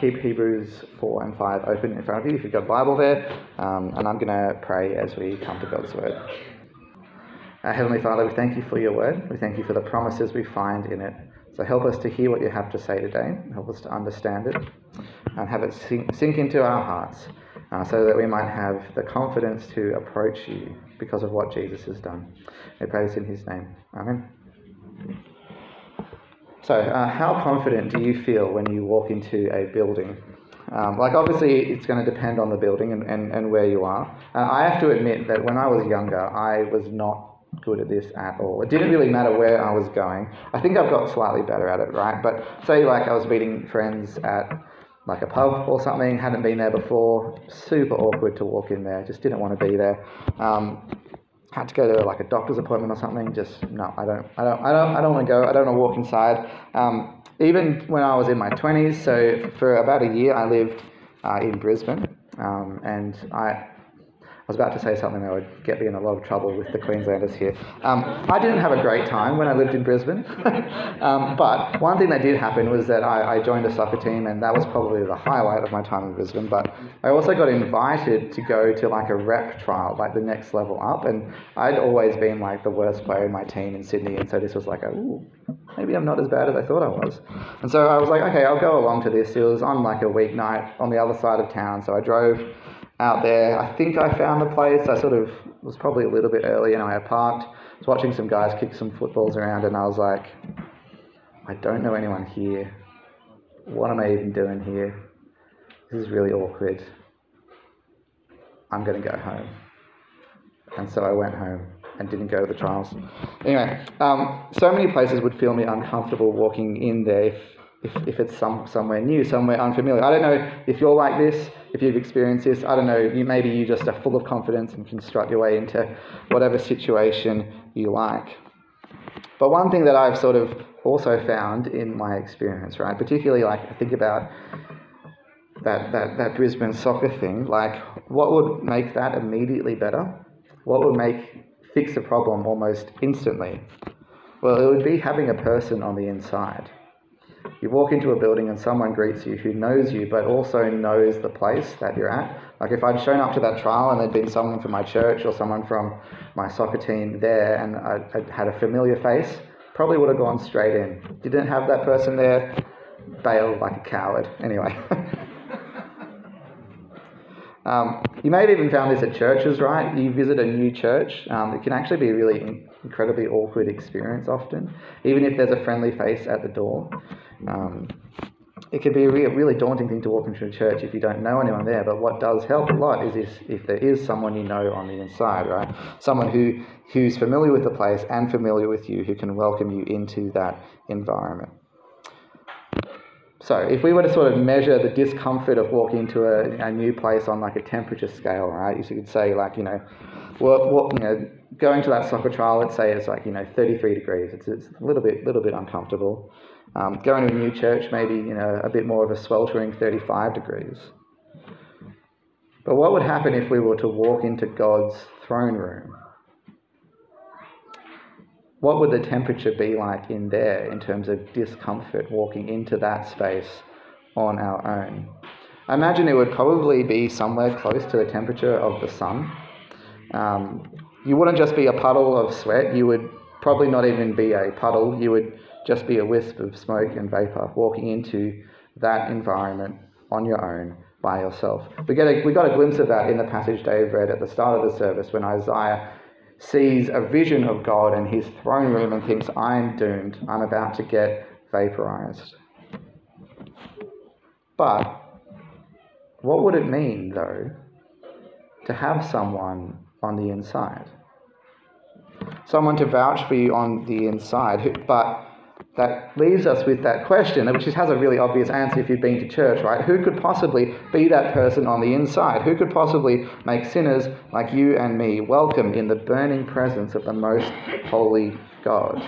keep Hebrews 4 and 5 open in front of you if you've got a Bible there, and I'm going to pray as we come to God's Word. Heavenly Father, we thank you for your Word. We thank you for the promises we find in it. So help us to hear what you have to say today. Help us to understand it and have it sink into our hearts so that we might have the confidence to approach you because of what Jesus has done. We pray this in his name. Amen. So how confident do you feel when you walk into a building? Obviously, it's going to depend on the building and where you are. I have to admit that when I was younger, I was not good at this at all. It didn't really matter where I was going. I think I've got slightly better at it, right? But say I was meeting friends at a pub or something, hadn't been there before, super awkward to walk in there, just didn't want to be there. Had to go to a doctor's appointment or something, just no, I don't want to go, I don't want to walk inside. Even when I was in my 20s, so for about a year I lived in Brisbane, and I was about to say something that would get me in a lot of trouble with the Queenslanders here. I didn't have a great time when I lived in Brisbane, but one thing that did happen was that I joined a soccer team, and that was probably the highlight of my time in Brisbane. But I also got invited to go to a rep trial, the next level up, and I'd always been the worst player in my team in Sydney, and so this was ooh, maybe I'm not as bad as I thought I was. And so I was okay, I'll go along to this. It was on a weeknight on the other side of town, so I drove out there. I think I found the place. I was probably a little bit early, and I parked. I was watching some guys kick some footballs around, and I was I don't know anyone here. What am I even doing here? This is really awkward. I'm going to go home. And so I went home and didn't go to the trials. Anyway, so many places would feel me uncomfortable walking in there if it's somewhere new, somewhere unfamiliar. I don't know if you're like this, if you've experienced this. I don't know, maybe you just are full of confidence and can strut your way into whatever situation you like. But one thing that I've also found in my experience, right, particularly I think about that Brisbane soccer thing, what would make that immediately better? What would fix a problem almost instantly? Well, it would be having a person on the inside. You walk into a building and someone greets you who knows you, but also knows the place that you're at. If I'd shown up to that trial and there'd been someone from my church or someone from my soccer team there, and I'd had a familiar face, probably would have gone straight in. Didn't have that person there, bailed like a coward. Anyway. You may have even found this at churches, right? You visit a new church. It can actually be a really incredibly awkward experience often, even if there's a friendly face at the door. It can be a really daunting thing to walk into a church if you don't know anyone there, but what does help a lot is if there is someone you know on the inside, right? Someone who's familiar with the place and familiar with you, who can welcome you into that environment. So if we were to measure the discomfort of walking into a new place on a temperature scale, right? You could say going to that soccer trial, let's say it's 33 degrees. It's a little bit uncomfortable. Going to a new church, maybe a bit more of a sweltering 35 degrees. But what would happen if we were to walk into God's throne room? What would the temperature be like in there in terms of discomfort walking into that space on our own? I imagine it would probably be somewhere close to the temperature of the sun. You wouldn't just be a puddle of sweat. You would probably not even be a puddle. You would just be a wisp of smoke and vapor walking into that environment on your own by yourself. We got a glimpse of that in the passage Dave read at the start of the service when Isaiah sees a vision of God and his throne room and thinks, I'm doomed. I'm about to get vaporized. But what would it mean, though, to have someone on the inside? Someone to vouch for you on the inside, but that leaves us with that question, which has a really obvious answer if you've been to church, right? Who could possibly be that person on the inside? Who could possibly make sinners like you and me welcome in the burning presence of the most holy God?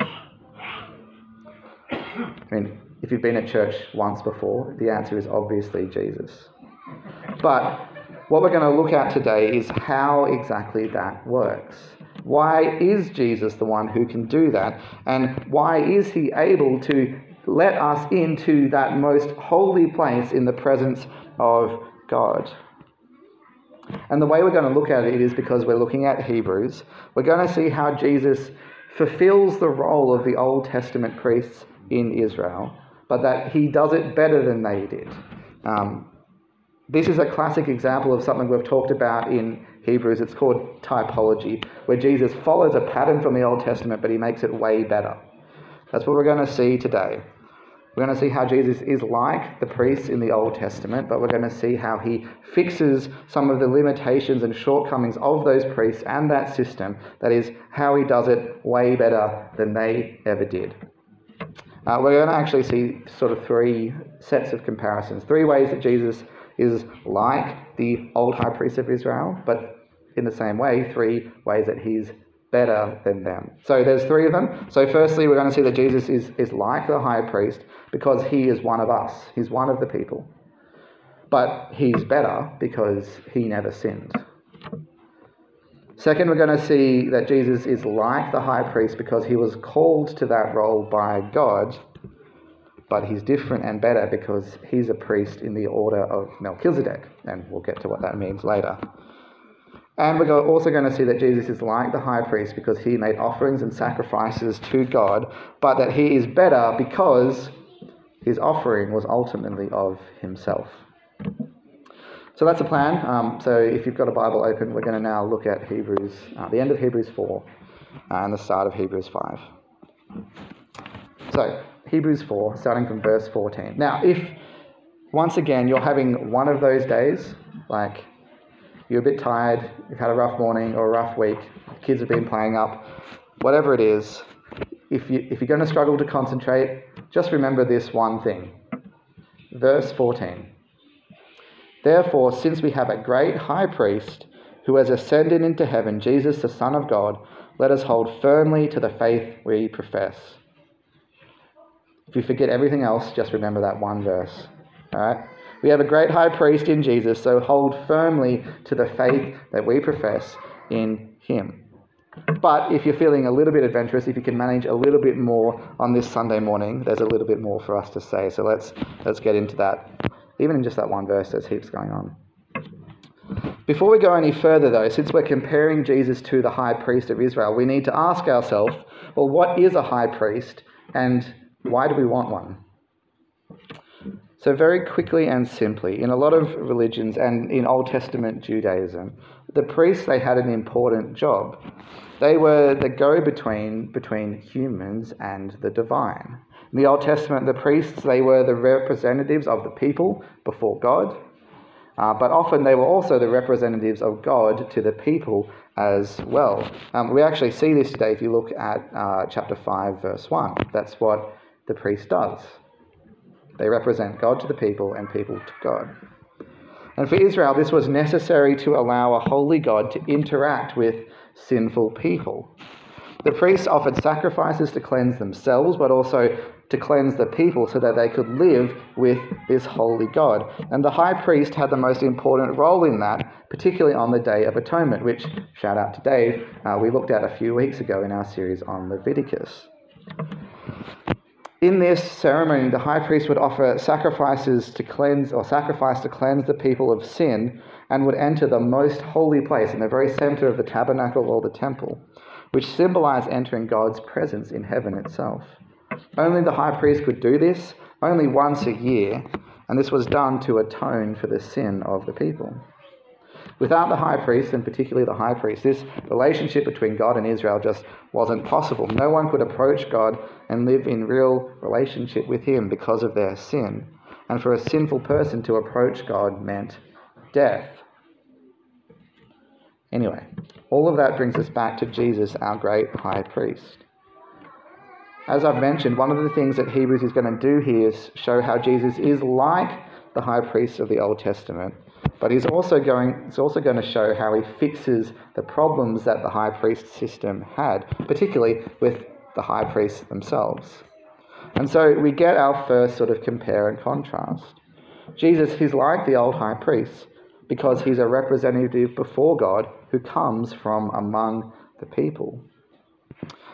If you've been at church once before, the answer is obviously Jesus. But what we're going to look at today is how exactly that works. Why is Jesus the one who can do that? And why is he able to let us into that most holy place in the presence of God. And the way we're going to look at it is because we're looking at Hebrews. We're going to see how Jesus fulfills the role of the Old Testament priests in Israel, but that he does it better than they did. This is a classic example of something we've talked about in Hebrews. It's called typology, where Jesus follows a pattern from the Old Testament, but he makes it way better. That's what we're going to see today. We're going to see how Jesus is like the priests in the Old Testament, but we're going to see how he fixes some of the limitations and shortcomings of those priests and that system. That is, how he does it way better than they ever did. We're going to actually see sort of three sets of comparisons, three ways that Jesus is like the old high priest of Israel, but in the same way, three ways that he's better than them. So there's three of them. So firstly, we're going to see that Jesus is like the high priest because he is one of us. He's one of the people. But he's better because he never sinned. Second, we're going to see that Jesus is like the high priest because he was called to that role by God, but he's different and better because he's a priest in the order of Melchizedek, and we'll get to what that means later. And we're also going to see that Jesus is like the high priest because he made offerings and sacrifices to God, but that he is better because his offering was ultimately of himself. So that's the plan. So if you've got a Bible open, we're going to now look at Hebrews, the end of Hebrews 4 and the start of Hebrews 5. So Hebrews 4, starting from verse 14. Now, if once again you're having one of those days, like you're a bit tired, you've had a rough morning or a rough week, the kids have been playing up, whatever it is, if you're going to struggle to concentrate, just remember this one thing. Verse 14. Therefore, since we have a great high priest who has ascended into heaven, Jesus, the Son of God, let us hold firmly to the faith we profess. If you forget everything else, just remember that one verse. All right? We have a great high priest in Jesus, so hold firmly to the faith that we profess in him. But if you're feeling a little bit adventurous, if you can manage a little bit more on this Sunday morning, there's a little bit more for us to say. So let's get into that. Even in just that one verse, there's heaps going on. Before we go any further, though, since we're comparing Jesus to the high priest of Israel, we need to ask ourselves, well, what is a high priest and why do we want one? So very quickly and simply, in a lot of religions and in Old Testament Judaism, the priests, they had an important job. They were the go-between between humans and the divine. In the Old Testament, the priests, they were the representatives of the people before God, but often they were also the representatives of God to the people as well. We actually see this today if you look at chapter 5, verse 1. That's what the priest does. They represent God to the people and people to God. And for Israel, this was necessary to allow a holy God to interact with sinful people. The priests offered sacrifices to cleanse themselves, but also to cleanse the people so that they could live with this holy God. And the high priest had the most important role in that, particularly on the Day of Atonement, which, shout out to Dave, we looked at a few weeks ago in our series on Leviticus. In this ceremony, the high priest would offer sacrifice to cleanse the people of sin, and would enter the most holy place in the very center of the tabernacle or the temple, which symbolized entering God's presence in heaven itself. Only the high priest could do this, only once a year, and this was done to atone for the sin of the people. Without the high priest, and particularly the high priest, this relationship between God and Israel just wasn't possible. No one could approach God and live in real relationship with him because of their sin. And for a sinful person to approach God meant death. Anyway, all of that brings us back to Jesus, our great high priest. As I've mentioned, one of the things that Hebrews is going to do here is show how Jesus is like the high priest of the Old Testament, but it's also going to show how he fixes the problems that the high priest system had, particularly with the high priests themselves. And so we get our first sort of compare and contrast. Jesus, he's like the old high priest because he's a representative before God who comes from among the people.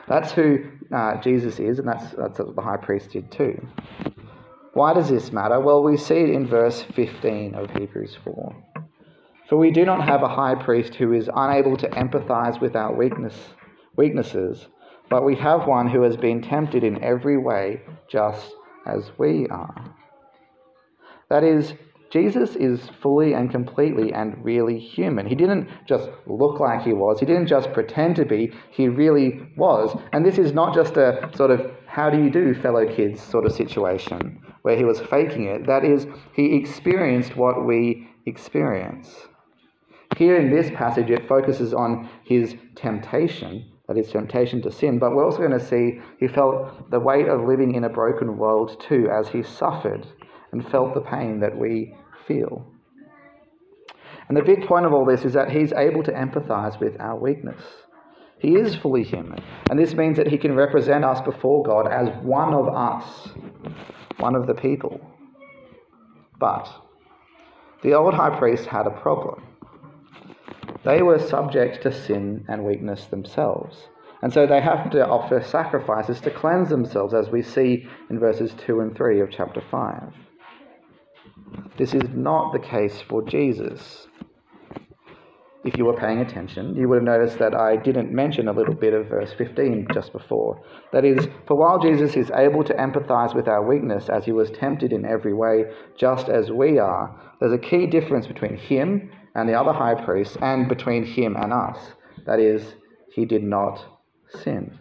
That's who Jesus is, and that's what the high priest did too. Why does this matter? Well, we see it in verse 15 of Hebrews 4. For we do not have a high priest who is unable to empathize with our weaknesses, but we have one who has been tempted in every way, just as we are. That is, Jesus is fully and completely and really human. He didn't just look like he was. He didn't just pretend to be. He really was. And this is not just a sort of how do you do, fellow kids sort of situation where he was faking it. That is, he experienced what we experience. Here in this passage, it focuses on his temptation, that is, temptation to sin. But we're also going to see he felt the weight of living in a broken world too, as he suffered and felt the pain that we feel. And the big point of all this is that he's able to empathize with our weakness. He is fully human, and this means that he can represent us before God as one of us, one of the people. But the old high priest had a problem. They were subject to sin and weakness themselves, and so they have to offer sacrifices to cleanse themselves, as we see in verses 2 and 3 of chapter 5. This is not the case for Jesus. If you were paying attention, you would have noticed that I didn't mention a little bit of verse 15 just before. That is, for while Jesus is able to empathize with our weakness as he was tempted in every way, just as we are, there's a key difference between him and the other high priests and between him and us. That is, he did not sin.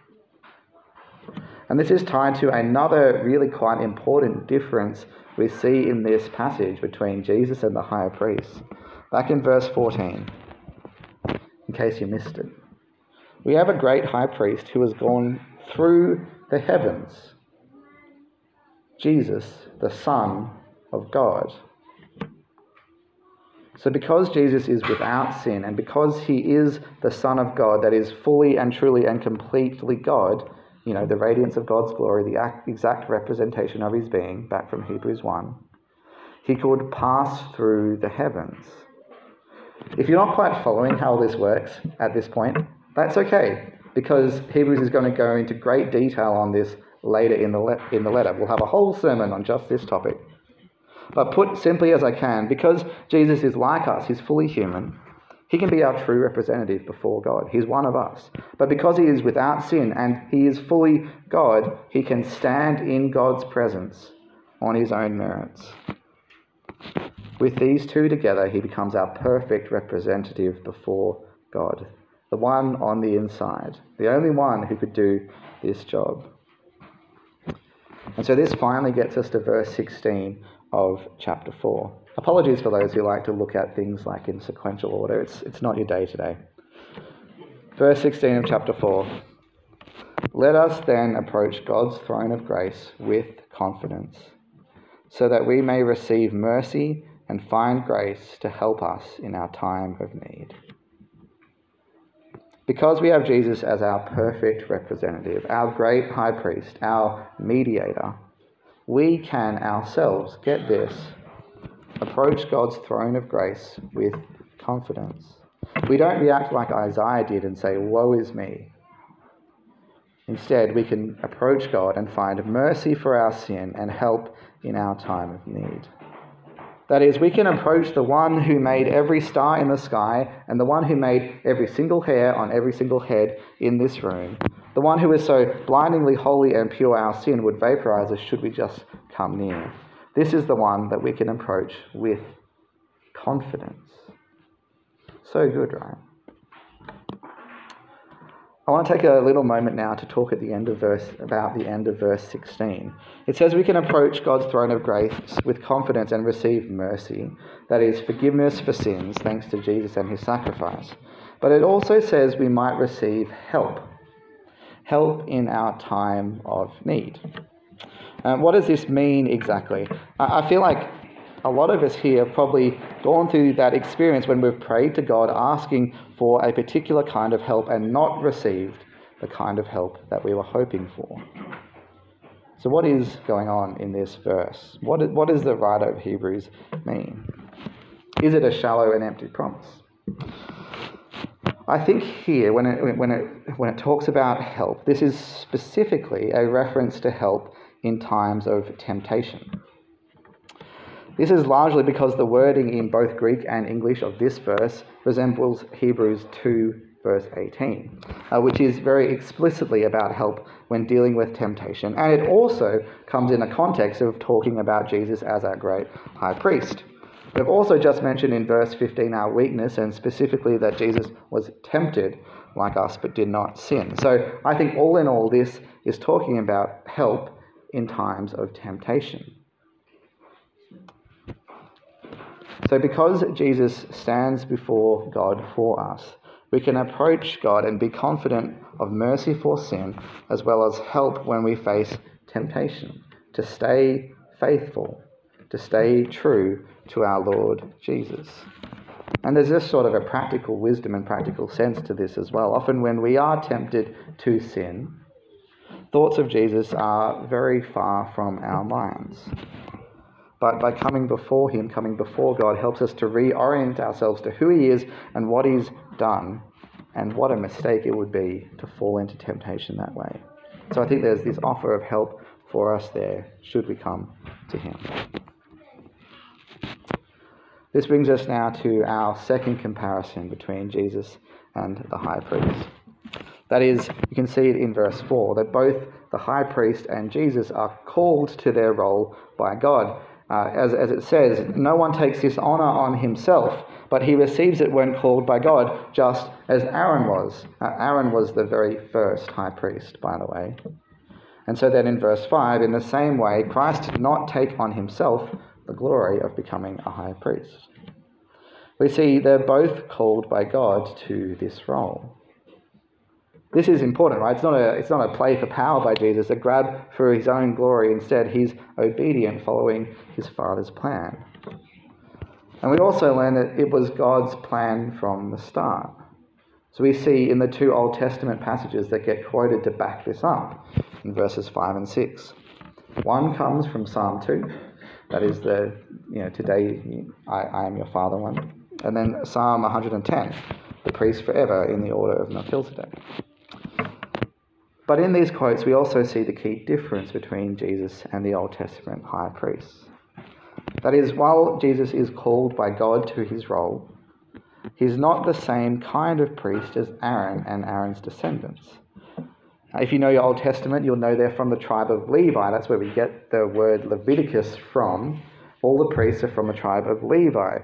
And this is tied to another really quite important difference we see in this passage between Jesus and the high priest. Back in verse 14, in case you missed it. We have a great high priest who has gone through the heavens. Jesus, the Son of God. So because Jesus is without sin, and because he is the Son of God, that is fully and truly and completely God, the radiance of God's glory, the exact representation of his being, back from Hebrews 1, he could pass through the heavens. If you're not quite following how this works at this point, that's okay, because Hebrews is going to go into great detail on this later in the letter. We'll have a whole sermon on just this topic. But put simply as I can, because Jesus is like us, he's fully human, he can be our true representative before God. He's one of us. But because he is without sin and he is fully God, he can stand in God's presence on his own merits. With these two together, he becomes our perfect representative before God, the one on the inside, the only one who could do this job. And so this finally gets us to verse 16 of chapter 4. Apologies for those who like to look at things like in sequential order. It's not your day today. Verse 16 of chapter 4. Let us then approach God's throne of grace with confidence, so that we may receive mercy and find grace to help us in our time of need. Because we have Jesus as our perfect representative, our great high priest, our mediator, we can ourselves, get this, approach God's throne of grace with confidence. We don't react like Isaiah did and say, woe is me. Instead, we can approach God and find mercy for our sin and help in our time of need. That is, we can approach the one who made every star in the sky and the one who made every single hair on every single head in this room. The one who is so blindingly holy and pure our sin would vaporize us should we just come near. This is the one that we can approach with confidence. So good, right? I want to take a little moment now to talk about the end of verse 16. It says we can approach God's throne of grace with confidence and receive mercy, that is, forgiveness for sins, thanks to Jesus and his sacrifice. But it also says we might receive help in our time of need. What does this mean exactly? I feel like a lot of us here have probably gone through that experience when we've prayed to God asking for a particular kind of help and not received the kind of help that we were hoping for. So what is going on in this verse? What does the writer of Hebrews mean? Is it a shallow and empty promise? I think here, when it talks about help, this is specifically a reference to help in times of temptation. This is largely because the wording in both Greek and English of this verse resembles Hebrews 2, verse 18, which is very explicitly about help when dealing with temptation. And it also comes in a context of talking about Jesus as our great high priest. We've also just mentioned in verse 15 our weakness, and specifically that Jesus was tempted like us but did not sin. So I think all in all, this is talking about help in times of temptation. So because Jesus stands before God for us, we can approach God and be confident of mercy for sin, as well as help when we face temptation, to stay faithful, to stay true to our Lord Jesus. And there's this sort of a practical wisdom and practical sense to this as well. Often when we are tempted to sin, thoughts of Jesus are very far from our minds. But by coming before him, coming before God, helps us to reorient ourselves to who he is and what he's done, and what a mistake it would be to fall into temptation that way. So I think there's this offer of help for us there, should we come to him. This brings us now to our second comparison between Jesus and the high priest. That is, you can see it in verse 4, that both the high priest and Jesus are called to their role by God. As it says, no one takes this honor on himself, but he receives it when called by God, just as Aaron was. Aaron was the very first high priest, by the way. And so then in verse 5, in the same way, Christ did not take on himself the glory of becoming a high priest. We see they're both called by God to this role. This is important, right? It's not a play for power by Jesus, a grab for his own glory. Instead, he's obedient, following his Father's plan. And we also learn that it was God's plan from the start. So we see in the two Old Testament passages that get quoted to back this up, in verses 5 and 6. One comes from Psalm 2, that is the, today I am your Father one. And then Psalm 110, the priest forever in the order of Melchizedek. But in these quotes, we also see the key difference between Jesus and the Old Testament high priests. That is, while Jesus is called by God to his role, he's not the same kind of priest as Aaron and Aaron's descendants. If you know your Old Testament, you'll know they're from the tribe of Levi. That's where we get the word Leviticus from. All the priests are from the tribe of Levi.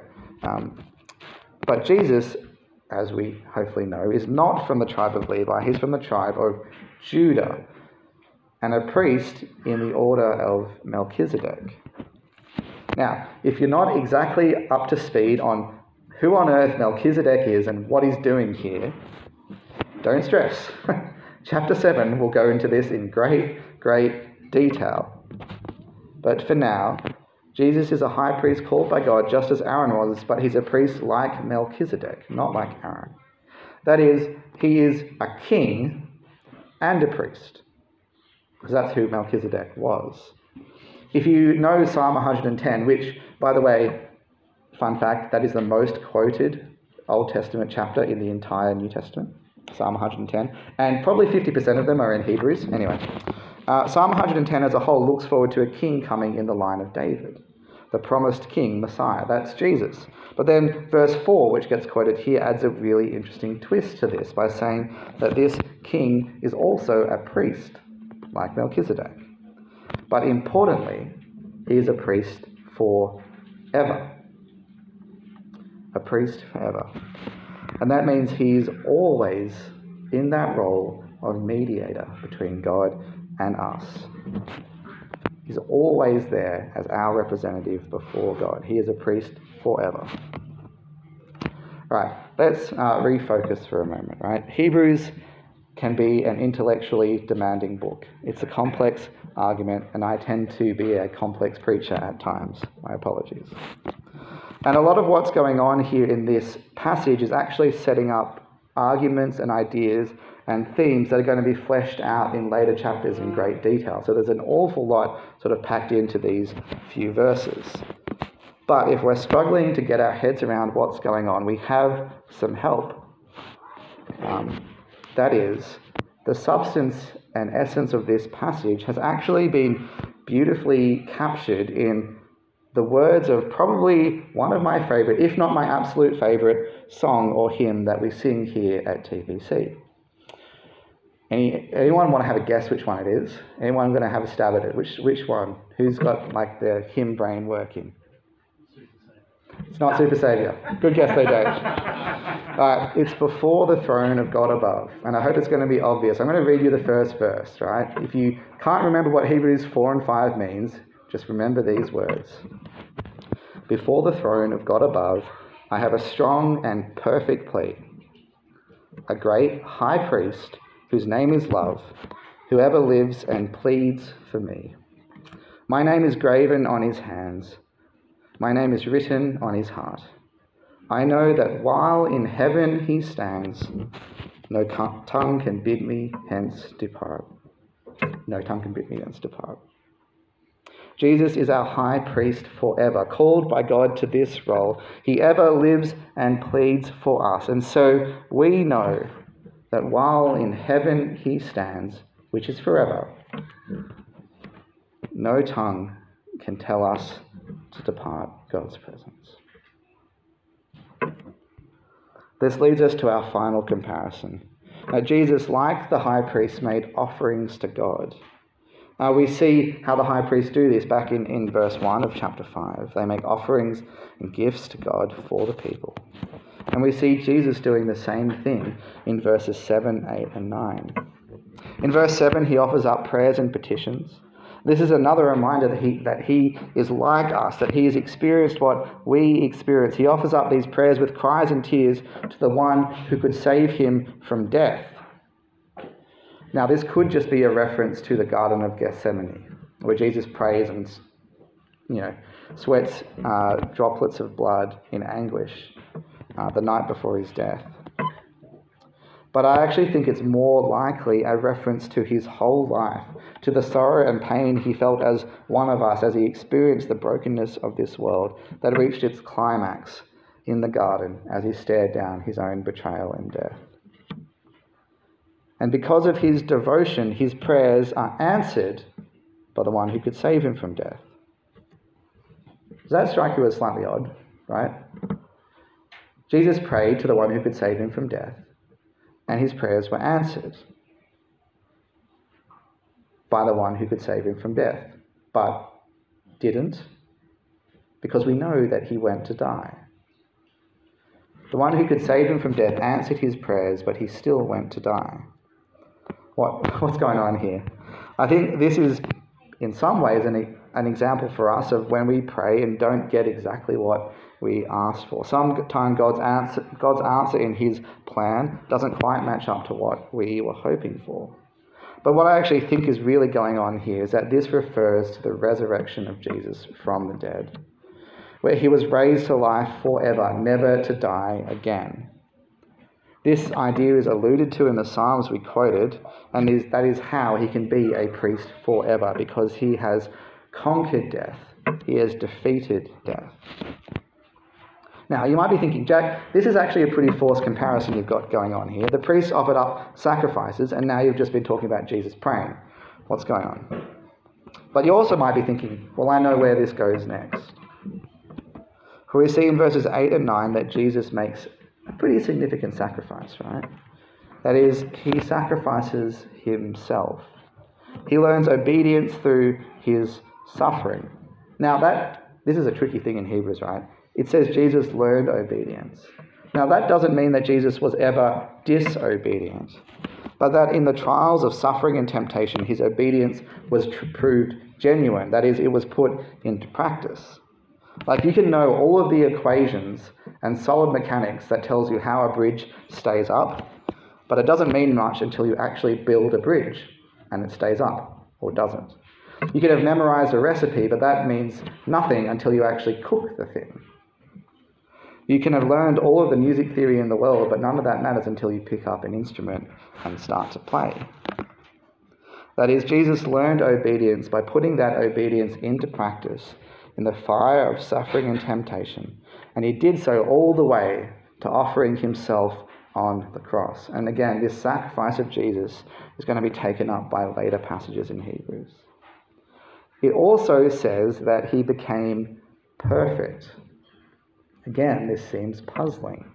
But Jesus, as we hopefully know, is not from the tribe of Levi. He's from the tribe of Judah, and a priest in the order of Melchizedek. Now, if you're not exactly up to speed on who on earth Melchizedek is and what he's doing here, don't stress. Chapter 7 will go into this in great detail. But for now, Jesus is a high priest called by God just as Aaron was, but he's a priest like Melchizedek, not like Aaron. That is, he is a king and a priest, because that's who Melchizedek was. If you know Psalm 110, which, by the way, fun fact, that is the most quoted Old Testament chapter in the entire New Testament, Psalm 110, and probably 50% of them are in Hebrews. Anyway, Psalm 110 as a whole looks forward to a king coming in the line of David, the promised king, Messiah. That's Jesus. But then verse 4, which gets quoted here, adds a really interesting twist to this by saying that this king is also a priest, like Melchizedek. But importantly, he is a priest forever. A priest forever. And that means he's always in that role of mediator between God and us. He's always there as our representative before God. He is a priest forever. Right, let's refocus for a moment, right? Hebrews can be an intellectually demanding book. It's a complex argument, and I tend to be a complex preacher at times. My apologies. And a lot of what's going on here in this passage is actually setting up arguments and ideas and themes that are going to be fleshed out in later chapters in great detail. So there's an awful lot sort of packed into these few verses. But if we're struggling to get our heads around what's going on, we have some help. That is, the substance and essence of this passage has actually been beautifully captured in the words of probably one of my favourite, if not my absolute favourite, song or hymn that we sing here at TPC. Anyone want to have a guess which one it is? Anyone going to have a stab at it? Which one? Who's got like the hymn brain working? It's not Super Saviour. Good guess though, Dave. It's Before the Throne of God Above. And I hope it's going to be obvious. I'm going to read you the first verse, right? If you can't remember what Hebrews 4 and 5 means, just remember these words. Before the throne of God above, I have a strong and perfect plea. A great high priest, whose name is love, who ever lives and pleads for me. My name is graven on his hands. My name is written on his heart. I know that while in heaven he stands, no tongue can bid me hence depart. No tongue can bid me hence depart. Jesus is our high priest forever, called by God to this role. He ever lives and pleads for us. And so we know that while in heaven he stands, which is forever, no tongue can tell us to depart God's presence. This leads us to our final comparison. Jesus, like the high priest, made offerings to God. We see how the high priests do this back in verse 1 of chapter 5. They make offerings and gifts to God for the people. And we see Jesus doing the same thing in verses 7, 8 and 9. In verse 7, he offers up prayers and petitions. This is another reminder that he is like us, that he has experienced what we experience. He offers up these prayers with cries and tears to the one who could save him from death. Now, this could just be a reference to the Garden of Gethsemane, where Jesus prays and, sweats droplets of blood in anguish the night before his death. But I actually think it's more likely a reference to his whole life, to the sorrow and pain he felt as one of us, as he experienced the brokenness of this world that reached its climax in the garden as he stared down his own betrayal and death. And because of his devotion, his prayers are answered by the one who could save him from death. Does that strike you as slightly odd, right? Jesus prayed to the one who could save him from death, and his prayers were answered by the one who could save him from death, but didn't, because we know that he went to die. The one who could save him from death answered his prayers, but he still went to die. What's going on here? I think this is, in some ways, an example for us of when we pray and don't get exactly what we ask for. Sometimes God's answer in his plan doesn't quite match up to what we were hoping for. But what I actually think is really going on here is that this refers to the resurrection of Jesus from the dead, where he was raised to life forever, never to die again. This idea is alluded to in the Psalms we quoted, and that is how he can be a priest forever, because he has conquered death. He has defeated death. Now, you might be thinking, Jack, this is actually a pretty forced comparison you've got going on here. The priests offered up sacrifices, and now you've just been talking about Jesus praying. What's going on? But you also might be thinking, well, I know where this goes next. For we see in verses 8 and 9 that Jesus makes a pretty significant sacrifice, right? That is, he sacrifices himself. He learns obedience through his suffering. Now, this is a tricky thing in Hebrews, right? It says Jesus learned obedience. Now, that doesn't mean that Jesus was ever disobedient, but that in the trials of suffering and temptation, his obedience was proved genuine. That is, it was put into practice. Like, you can know all of the equations and solid mechanics that tells you how a bridge stays up, but it doesn't mean much until you actually build a bridge and it stays up or doesn't. You could have memorized a recipe, but that means nothing until you actually cook the thing. You can have learned all of the music theory in the world, but none of that matters until you pick up an instrument and start to play. That is, Jesus learned obedience by putting that obedience into practice in the fire of suffering and temptation, and he did so all the way to offering himself on the cross. And again, this sacrifice of Jesus is going to be taken up by later passages in Hebrews. It also says that he became perfect. Again, this seems puzzling.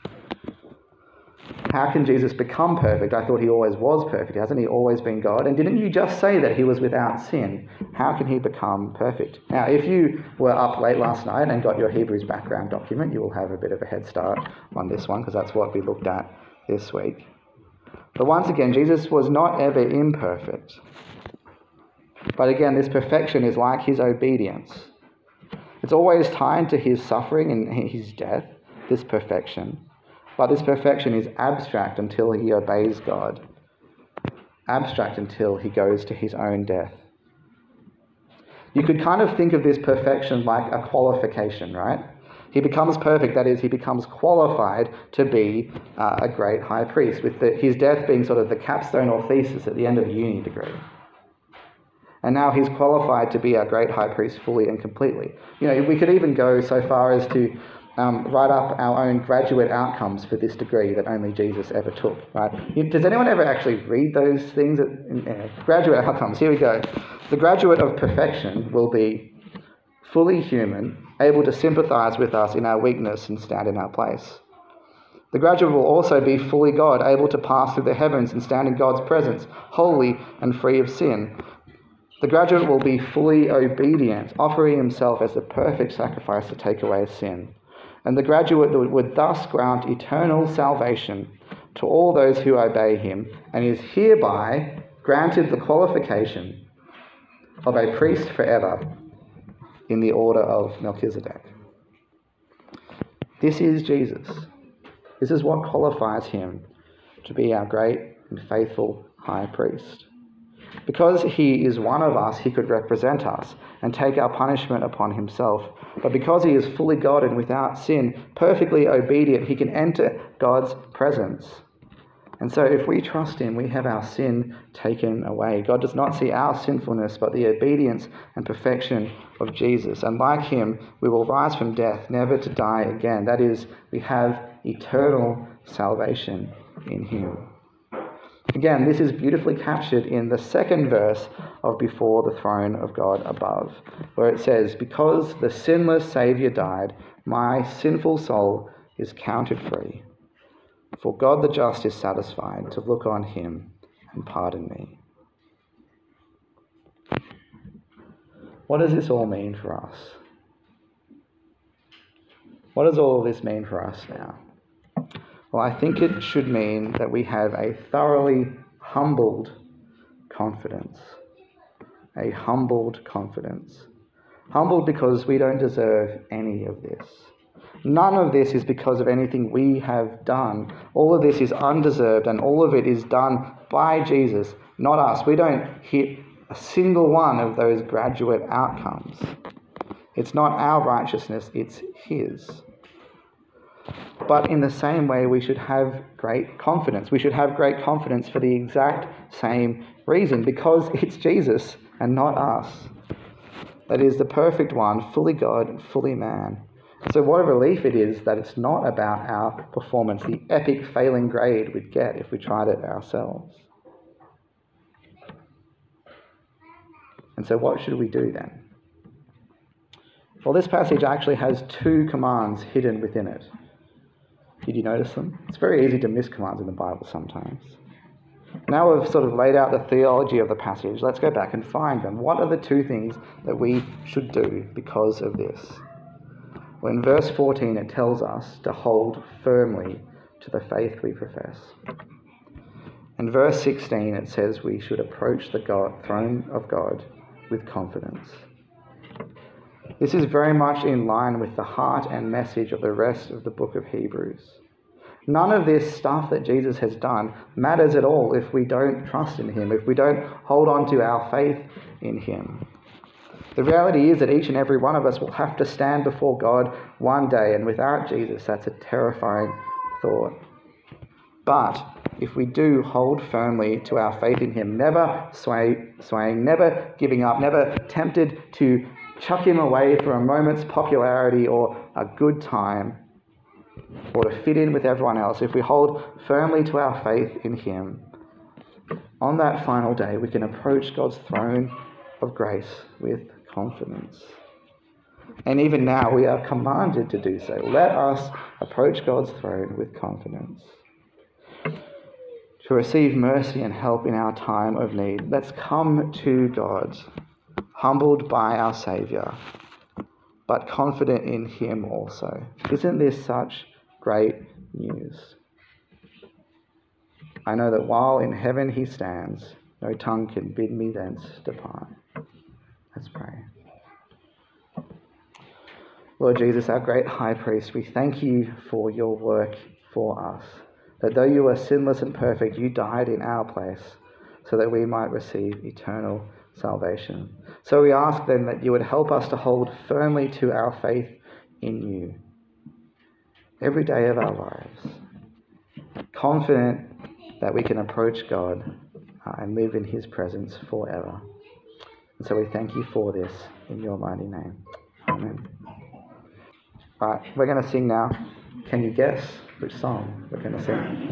How can Jesus become perfect? I thought he always was perfect. Hasn't he always been God? And didn't you just say that he was without sin? How can he become perfect? Now, if you were up late last night and got your Hebrews background document, you will have a bit of a head start on this one, because that's what we looked at this week. But once again, Jesus was not ever imperfect. But again, this perfection is like his obedience. It's always tied to his suffering and his death, this perfection. But this perfection is abstract until he obeys God. Abstract until he goes to his own death. You could kind of think of this perfection like a qualification, right? He becomes perfect, that is, he becomes qualified to be a great high priest, with his death being sort of the capstone or thesis at the end of a uni degree. And now he's qualified to be our great high priest fully and completely. We could even go so far as to write up our own graduate outcomes for this degree that only Jesus ever took, right? Does anyone ever actually read those things? Graduate outcomes, here we go. The graduate of perfection will be fully human, able to sympathize with us in our weakness and stand in our place. The graduate will also be fully God, able to pass through the heavens and stand in God's presence, holy and free of sin. The graduate will be fully obedient, offering himself as the perfect sacrifice to take away sin. And the graduate would thus grant eternal salvation to all those who obey him, and is hereby granted the qualification of a priest forever in the order of Melchizedek. This is Jesus. This is what qualifies him to be our great and faithful high priest. Because he is one of us, he could represent us and take our punishment upon himself. But because he is fully God and without sin, perfectly obedient, he can enter God's presence. And so if we trust him, we have our sin taken away. God does not see our sinfulness, but the obedience and perfection of Jesus. And like him, we will rise from death, never to die again. That is, we have eternal salvation in him. Again, this is beautifully captured in the second verse of Before the Throne of God Above, where it says, "Because the sinless Saviour died, my sinful soul is counted free. For God the just is satisfied to look on him and pardon me." What does this all mean for us? What does all of this mean for us now? Well, I think it should mean that we have a thoroughly humbled confidence. A humbled confidence. Humbled because we don't deserve any of this. None of this is because of anything we have done. All of this is undeserved, and all of it is done by Jesus, not us. We don't hit a single one of those graduate outcomes. It's not our righteousness, it's his. But in the same way, we should have great confidence. We should have great confidence for the exact same reason, because it's Jesus and not us. That is the perfect one, fully God and fully man. So what a relief it is that it's not about our performance, the epic failing grade we'd get if we tried it ourselves. And so what should we do then? Well, this passage actually has two commands hidden within it. Did you notice them? It's very easy to miss commands in the Bible sometimes. Now we've sort of laid out the theology of the passage, let's go back and find them. What are the two things that we should do because of this? Well, in verse 14 it tells us to hold firmly to the faith we profess. In verse 16 it says we should approach the throne of God with confidence. This is very much in line with the heart and message of the rest of the book of Hebrews. None of this stuff that Jesus has done matters at all if we don't trust in him, if we don't hold on to our faith in him. The reality is that each and every one of us will have to stand before God one day, and without Jesus, that's a terrifying thought. But if we do hold firmly to our faith in him, never swaying, never giving up, never tempted to chuck him away for a moment's popularity or a good time, or to fit in with everyone else, if we hold firmly to our faith in him, on that final day we can approach God's throne of grace with confidence. And even now we are commanded to do so. Let us approach God's throne with confidence. To receive mercy and help in our time of need, let's come to God, humbled by our Saviour, but confident in him also. Isn't this such great news? I know that while in heaven he stands, no tongue can bid me thence depart. Let's pray. Lord Jesus, our great high priest, we thank you for your work for us, that though you were sinless and perfect, you died in our place so that we might receive eternal salvation. So we ask then that you would help us to hold firmly to our faith in you every day of our lives, confident that we can approach God and live in his presence forever. And so we thank you for this in your mighty name. Amen. Right, we're going to sing now. Can you guess which song we're going to sing?